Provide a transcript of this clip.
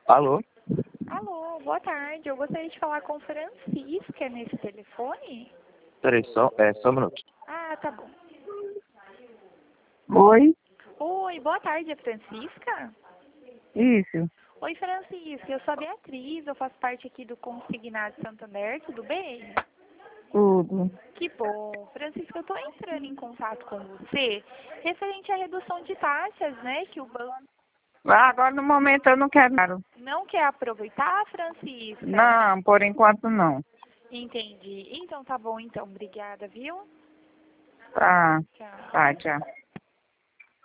Alô? Alô, boa tarde. Eu gostaria de falar com Francisca nesse telefone. Peraí, só um minuto. Ah, tá bom. Oi? Oi, boa tarde, é Francisca? Isso, Oi, Francisca, eu sou a Beatriz, eu faço parte aqui do Consignado Santander, tudo bem? tudo. Que bom. Francisca, eu estou entrando em contato com você referente à redução de taxas, né, que o banco Agora, no momento, eu não quero. não quer aproveitar, Francisca? Não, por enquanto, não. Entendi. Então tá bom, então. Obrigada, viu? Tá, Tchau. tá, tchau.